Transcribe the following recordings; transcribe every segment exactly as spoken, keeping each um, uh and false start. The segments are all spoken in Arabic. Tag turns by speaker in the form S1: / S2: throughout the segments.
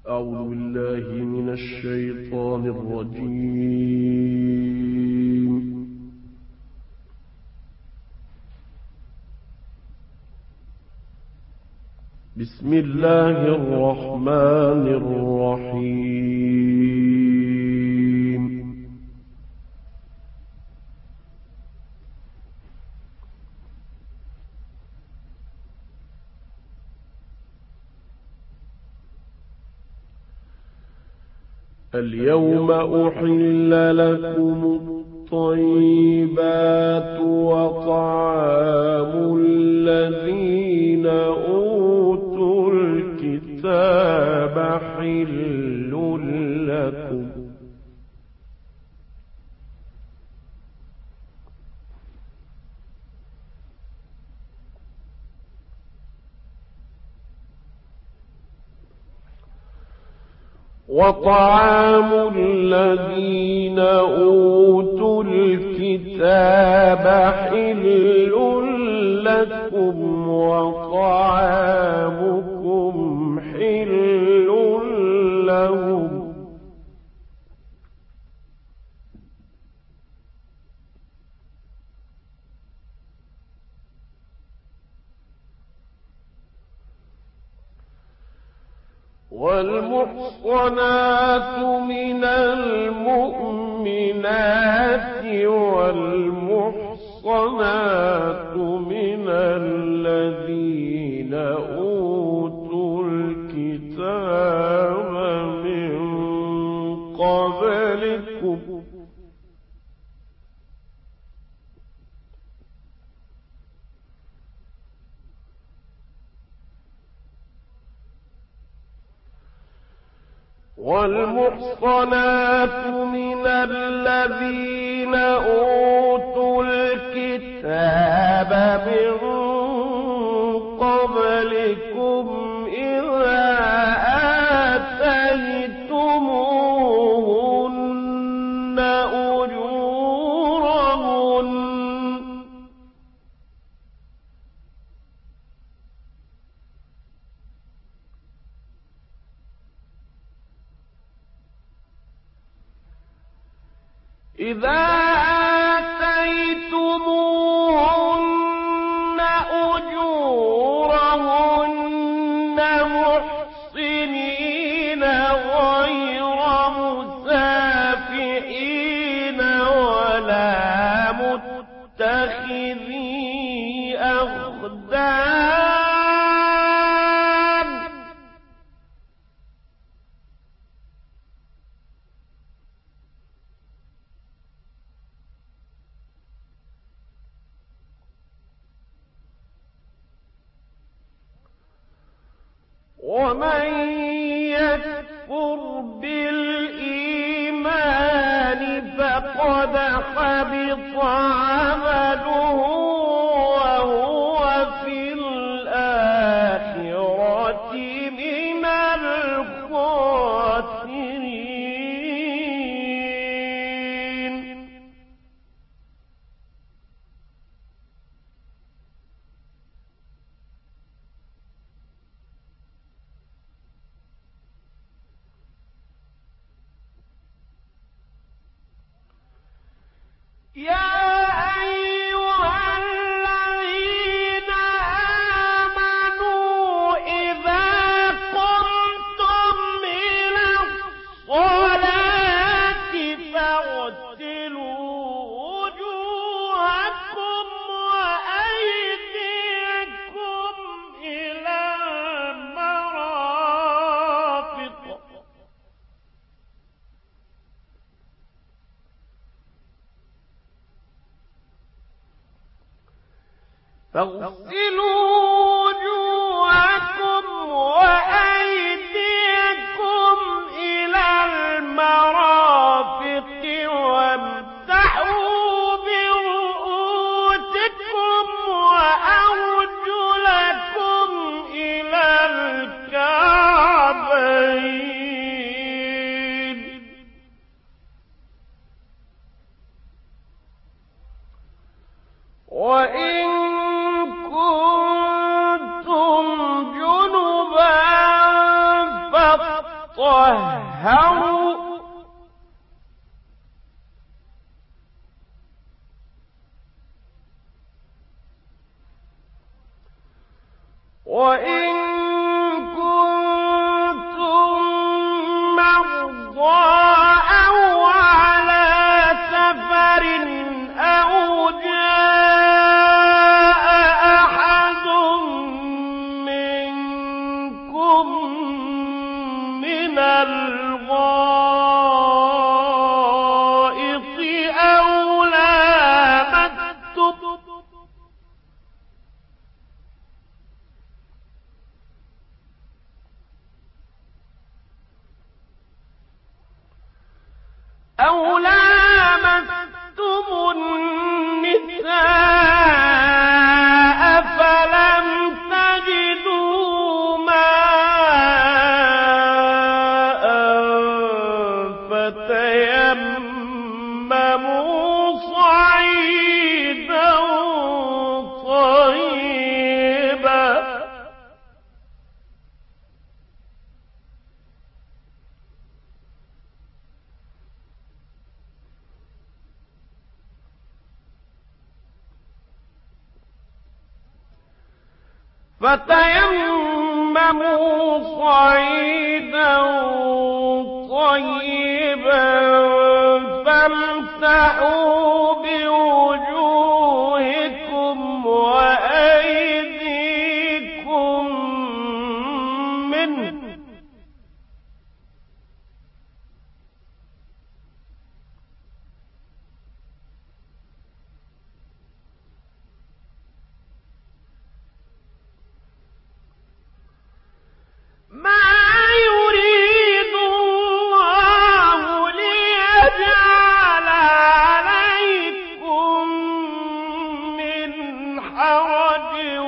S1: أعوذ بالله من الشيطان الرجيم. بسم الله الرحمن الرحيم. اليوم أحل لكم الطيبات وطعام الذين أوتوا الكتاب حل لكم وطعام الذين أوتوا الكتاب حل لكم وطعامكم حل لهم والمحصنات من المؤمنات والمحصنات من الذين أوتوا الكتاب من قبلكم والمحصنات من الذين أوتوا الكتاب من قبلكم إذا آتيتموهن أجورهن إذا آتيتموهن أجورهن محصنين غير مسافحين ولا متخذي أخدان ومن يكفر بالإيمان فقد حبط عمله وهو في الآخرة من الخاسرين. يا أيها الذين آمنوا إذا قمتم إلى الصلاة فاغسلوا وجوهكم وأيديكم إلى المرافق فاغسلوا وجوهكم وأيديكم إلى المرافق وامسحوا برؤوسكم وأرجلكم إلى الكعبين وإن كنتم طهروا وإن كنتم مرضى أو على سفر أو جاء أحد منكم من الغائط أو لامستم أو لامستم النساء فلم تجدوا ماء فتيمموا صعيدا طيبا فتيمموا صعيدا طيبا فامسحوا بوجوهكم وأيديكم منه ما يريد الله ليجعل عليكم من حرج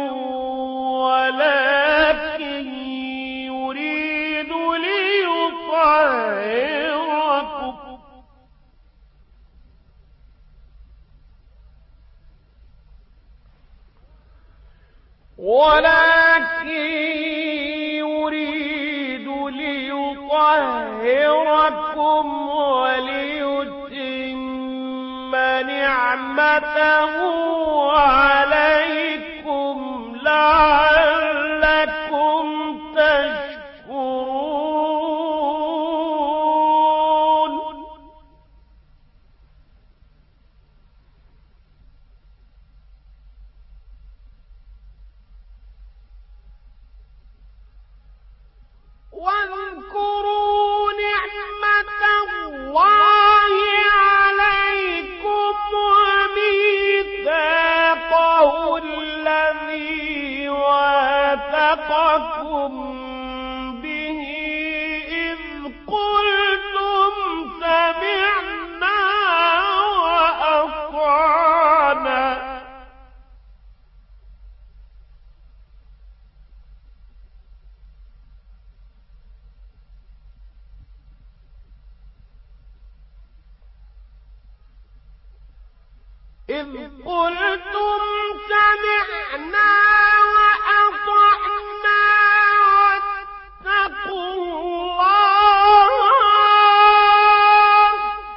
S1: ولكن يريد ليطهركم ولكن يريد ليطهركم وليتم نعمته عليكم لعلكم تشكرون واذكروا نعمة الله عليكم وميثاقه الذي واثقكم به إذ قلتم سمعنا وأطعنا إذ قلتم سمعنا وأطعنا واتقوا الله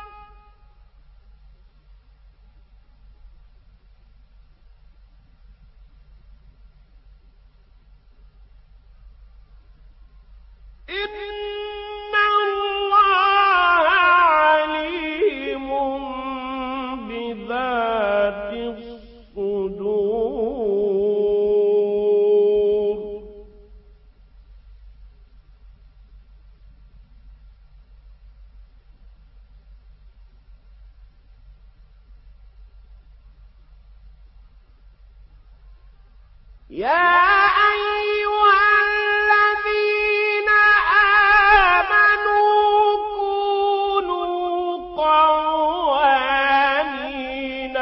S1: إن الله عليم بذات الصدور يا أيها الذين آمنوا كونوا قوامين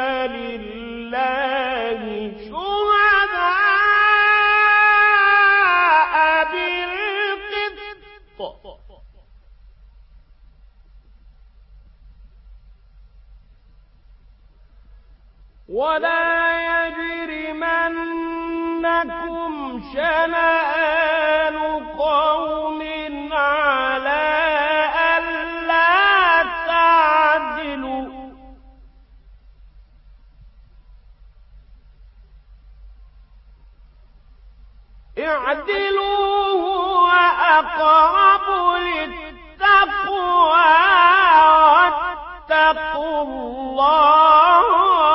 S1: لله شهداء بالقسط ولا يجرمنكم شنآن قوم على أقرب للتقوى واتقوا الله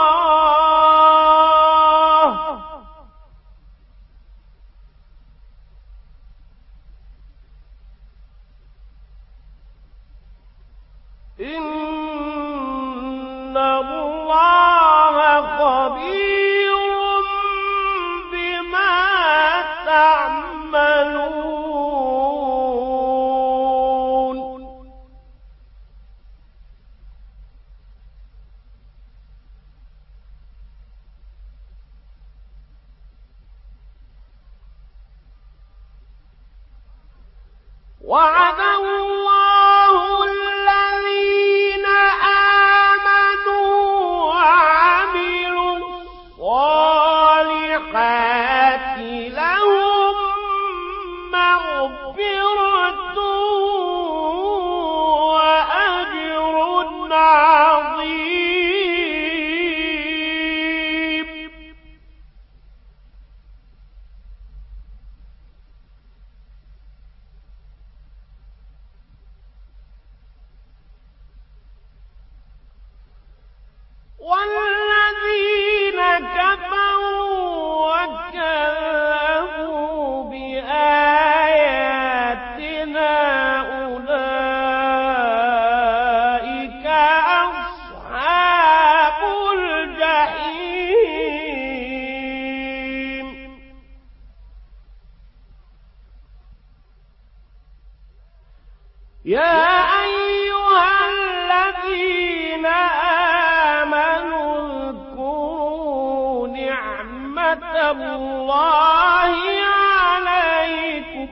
S1: إن الله خبير بما تعملون وعد الله الذين آمنوا وعملوا الصالحات لهم مغفرة وأجر عظيم والذين كفروا وكذبوا بآياتنا أولئك أصحاب الجحيم يا أيها الذين آمنوا اذكروا نعمة الله عليكم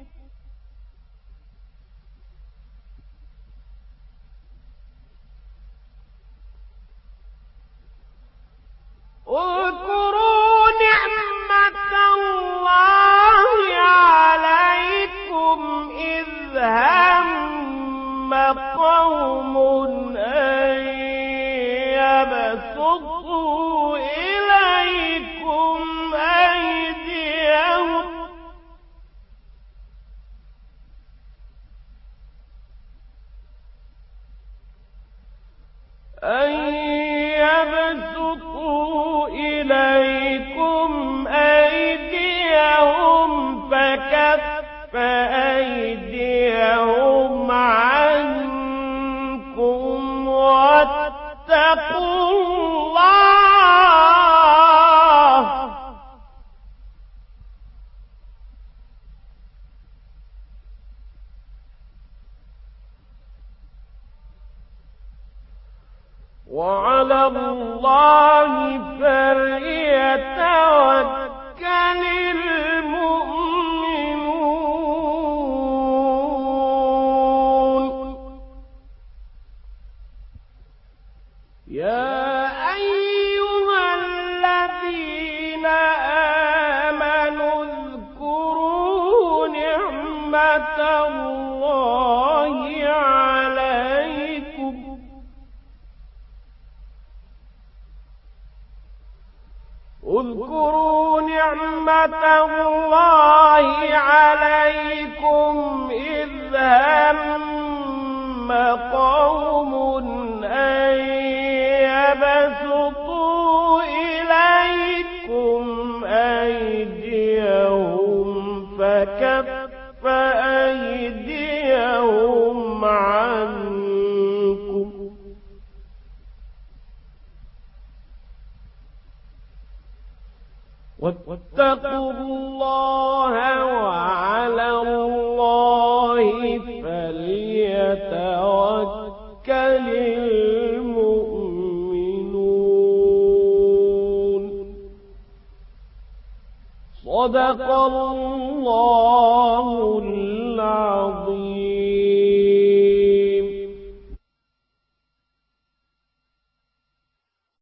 S1: اذكروا نعمة الله عليكم إذ هم قوم أن يبسطوا إليكم أيديهم أن يبسطوا إليكم أيديهم فكف أيديهم عنكم واتقوا الله وعلى الله فليتوكل المؤمنون يا أيها الذين آمنوا اذكروا نعمة الله عليكم اذكروا نعمة الله عليكم إذ هم قوم أن يبسطوا إليكم أيديهم فكف أيديهم عنكم واتقوا الله وعلى الله فليتوكل المؤمنون صدق الله العظيم.